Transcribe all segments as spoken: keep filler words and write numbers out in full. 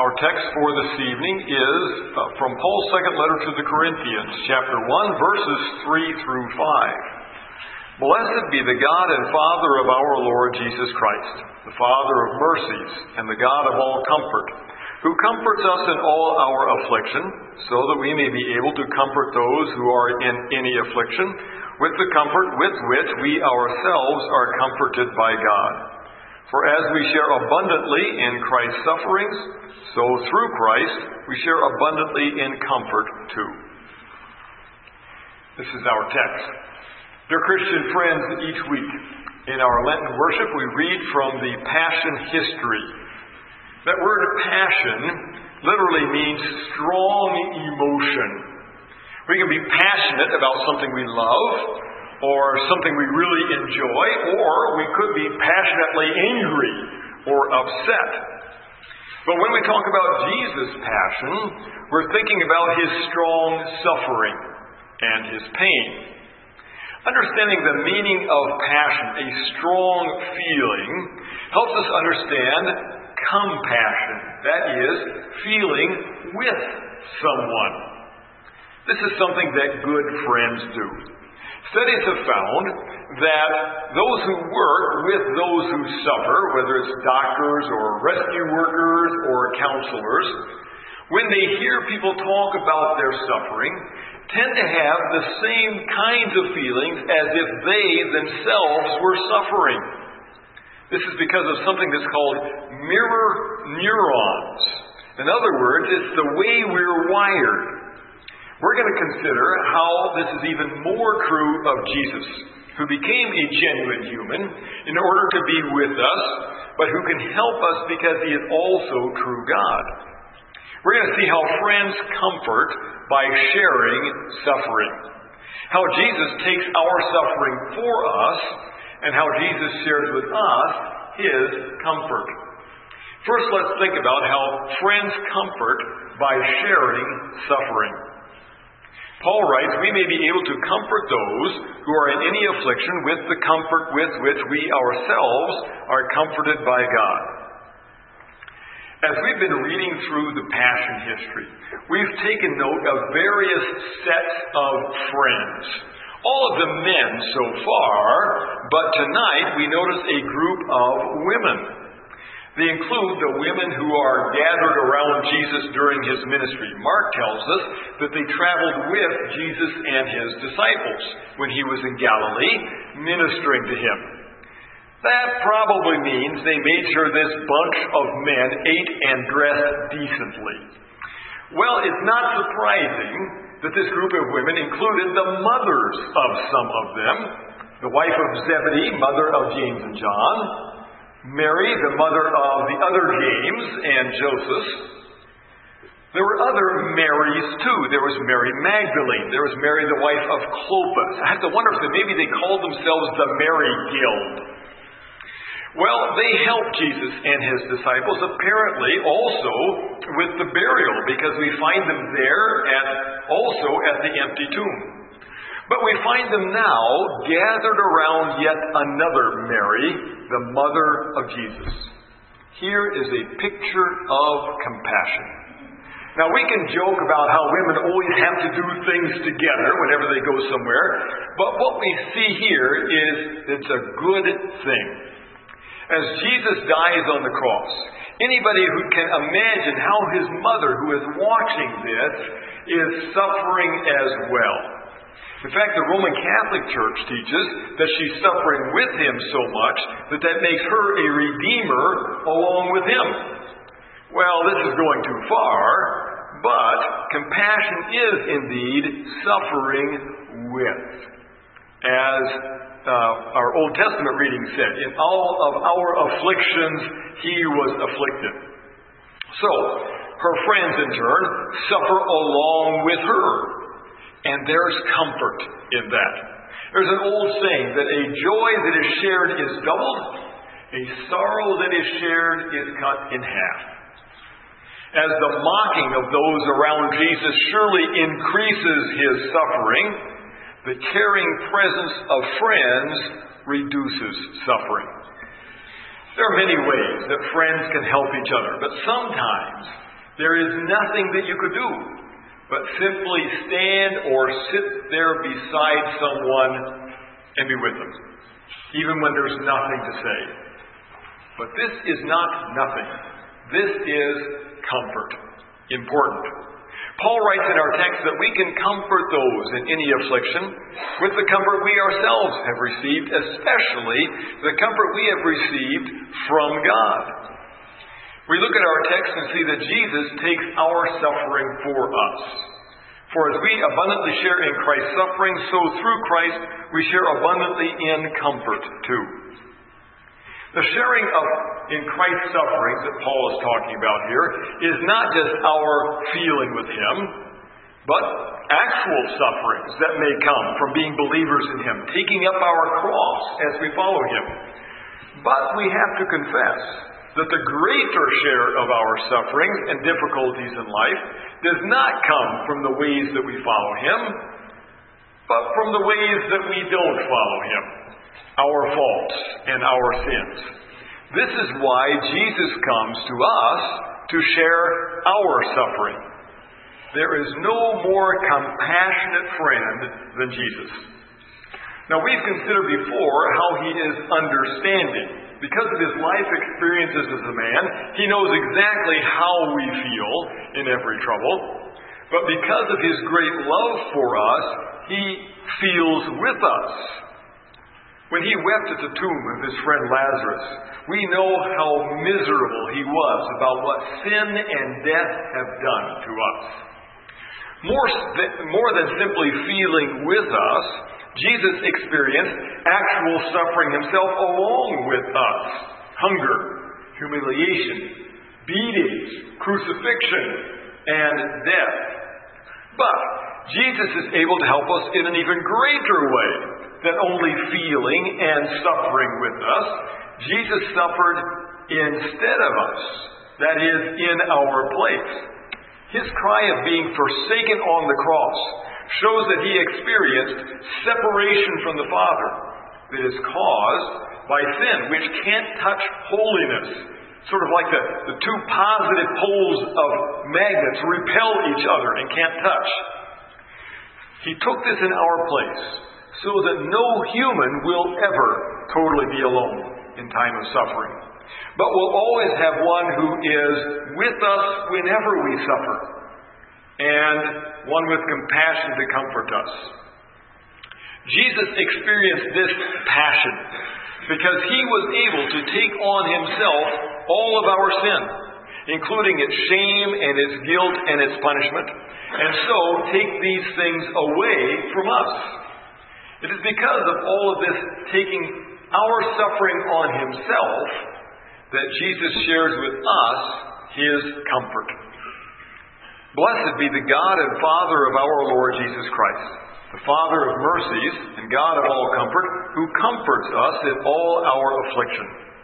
Our text for this evening is uh, from Paul's second letter to the Corinthians, chapter one, verses three through five. Blessed be the God and Father of our Lord Jesus Christ, the Father of mercies and the God of all comfort, who comforts us in all our affliction, so that we may be able to comfort those who are in any affliction, with the comfort with which we ourselves are comforted by God. For as we share abundantly in Christ's sufferings, so through Christ we share abundantly in comfort too. This is our text. Dear Christian friends, each week in our Lenten worship we read from the Passion history. That word passion literally means strong emotion. We can be passionate about something we love, or something we really enjoy, or we could be passionately angry or upset. But when we talk about Jesus' passion, we're thinking about His strong suffering and His pain. Understanding the meaning of passion, a strong feeling, helps us understand compassion. That is, feeling with someone. This is something that good friends do. Studies have found that those who work with those who suffer, whether it's doctors or rescue workers or counselors, when they hear people talk about their suffering, tend to have the same kinds of feelings as if they themselves were suffering. This is because of something that's called mirror neurons. In other words, it's the way we're wired. We're going to consider how this is even more true of Jesus, who became a genuine human in order to be with us, but who can help us because He is also true God. We're going to see how friends comfort by sharing suffering. How Jesus takes our suffering for us, and how Jesus shares with us His comfort. First, let's think about how friends comfort by sharing suffering. Paul writes, we may be able to comfort those who are in any affliction with the comfort with which we ourselves are comforted by God. As we've been reading through the Passion history, we've taken note of various sets of friends. All of them men so far, but tonight we notice a group of women. They include the women who are gathered around Jesus during His ministry. Mark tells us that they traveled with Jesus and His disciples when He was in Galilee, ministering to Him. That probably means they made sure this bunch of men ate and dressed decently. Well, it's not surprising that this group of women included the mothers of some of them, the wife of Zebedee, mother of James and John, Mary, the mother of the other James and Joseph. There were other Marys too. There was Mary Magdalene. There was Mary, the wife of Clopas. I have to wonder if maybe they called themselves the Mary Guild. Well, they helped Jesus and His disciples apparently also with the burial, because we find them there and also at the empty tomb. But we find them now gathered around yet another Mary, the mother of Jesus. Here is a picture of compassion. Now, we can joke about how women always have to do things together whenever they go somewhere, but what we see here is it's a good thing. As Jesus dies on the cross, anybody who can imagine how His mother, who is watching this, is suffering as well. In fact, the Roman Catholic Church teaches that she's suffering with Him so much that that makes her a redeemer along with Him. Well, this is going too far, but compassion is indeed suffering with. As uh, our Old Testament reading said, in all of our afflictions He was afflicted. So, her friends in turn suffer along with her. And there's comfort in that. There's an old saying that a joy that is shared is doubled, a sorrow that is shared is cut in half. As the mocking of those around Jesus surely increases His suffering, the caring presence of friends reduces suffering. There are many ways that friends can help each other, but sometimes There is nothing that you could do but simply stand or sit there beside someone and be with them, even when there's nothing to say. But this is not nothing. This is comfort. Important. Paul writes in our text that we can comfort those in any affliction with the comfort we ourselves have received, especially the comfort we have received from God. We look at our text and see that Jesus takes our suffering for us. For as we abundantly share in Christ's suffering, so through Christ we share abundantly in comfort too. The sharing of in Christ's sufferings that Paul is talking about here is not just our feeling with Him, but actual sufferings that may come from being believers in Him, taking up our cross as we follow Him. But we have to confess that the greater share of our sufferings and difficulties in life does not come from the ways that we follow Him, but from the ways that we don't follow Him, our faults and our sins. This is why Jesus comes to us to share our suffering. There is no more compassionate friend than Jesus. Now, we've considered before how He is understanding. Because of His life experiences as a man, He knows exactly how we feel in every trouble. But because of His great love for us, He feels with us. When He wept at the tomb of His friend Lazarus, we know how miserable He was about what sin and death have done to us. More, more than simply feeling with us, Jesus experienced actual suffering Himself along with us. Hunger, humiliation, beatings, crucifixion, and death. But Jesus is able to help us in an even greater way than only feeling and suffering with us. Jesus suffered instead of us, that is, in our place. His cry of being forsaken on the cross shows that He experienced separation from the Father that is caused by sin, which can't touch holiness. Sort of like the, the two positive poles of magnets repel each other and can't touch. He took this in our place so that no human will ever totally be alone in time of suffering, but will always have one who is with us whenever we suffer, and one with compassion to comfort us. Jesus experienced this passion because He was able to take on Himself all of our sin, including its shame and its guilt and its punishment, and so take these things away from us. It is because of all of this taking our suffering on Himself that Jesus shares with us His comfort. Blessed be the God and Father of our Lord Jesus Christ, the Father of mercies and God of all comfort, who comforts us in all our affliction.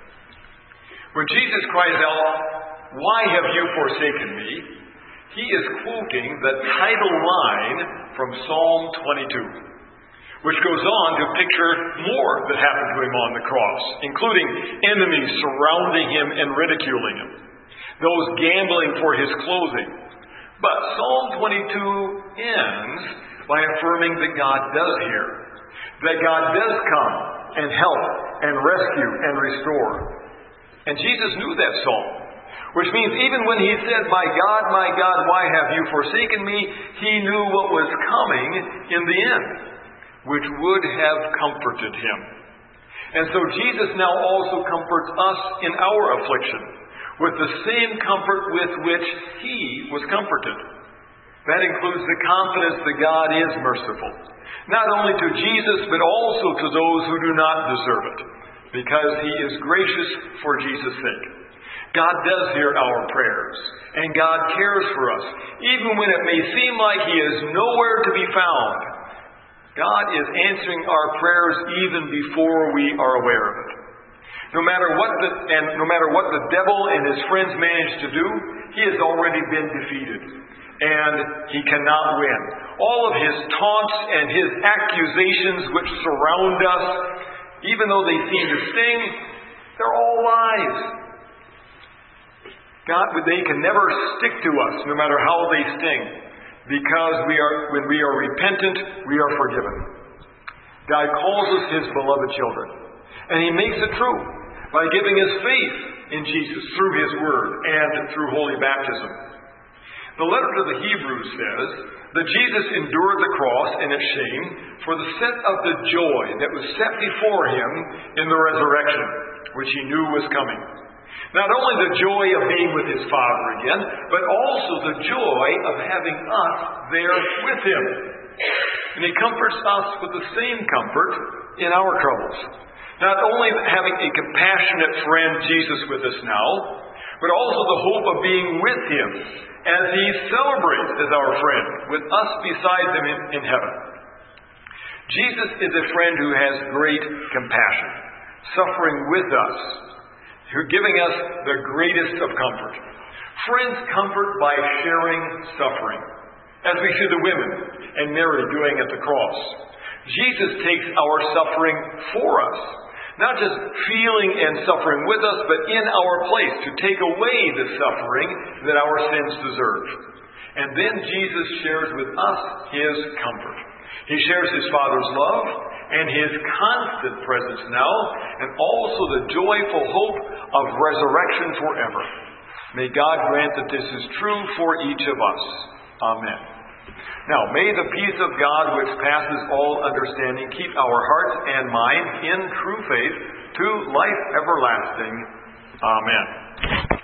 When Jesus cries out, "Why have you forsaken me?" He is quoting the title line from Psalm twenty-two, which goes on to picture more that happened to Him on the cross, including enemies surrounding Him and ridiculing Him, those gambling for His clothing. But Psalm twenty-two ends by affirming that God does hear, that God does come and help and rescue and restore. And Jesus knew that psalm, which means even when He said, "My God, my God, why have you forsaken me?" He knew what was coming in the end, which would have comforted Him. And so Jesus now also comforts us in our affliction with the same comfort with which He was comforted. That includes the confidence that God is merciful, not only to Jesus, but also to those who do not deserve it, because He is gracious for Jesus' sake. God does hear our prayers, and God cares for us, even when it may seem like He is nowhere to be found. God is answering our prayers even before we are aware of it. No matter what the, and no matter what the devil and his friends manage to do, he has already been defeated, and he cannot win. All of his taunts and his accusations which surround us, even though they seem to sting, they're all lies. God, they can never stick to us, no matter how they sting, because we are, when we are repentant, we are forgiven. God calls us His beloved children, and He makes it true by giving us faith in Jesus through His Word and through holy baptism. The letter to the Hebrews says that Jesus endured the cross and its shame for the sake of the joy that was set before Him in the resurrection, which He knew was coming. Not only the joy of being with His Father again, but also the joy of having us there with Him. And He comforts us with the same comfort in our troubles. Not only having a compassionate friend, Jesus, with us now, but also the hope of being with Him as He celebrates as our friend, with us beside Him in, in heaven. Jesus is a friend who has great compassion, suffering with us, who giving us the greatest of comfort. Friends comfort by sharing suffering, as we see the women and Mary doing at the cross. Jesus takes our suffering for us, not just feeling and suffering with us, but in our place to take away the suffering that our sins deserve. And then Jesus shares with us His comfort. He shares His Father's love and His constant presence now, and also the joyful hope of resurrection forever. May God grant that this is true for each of us. Amen. Now, may the peace of God, which passes all understanding, keep our hearts and minds in true faith to life everlasting. Amen.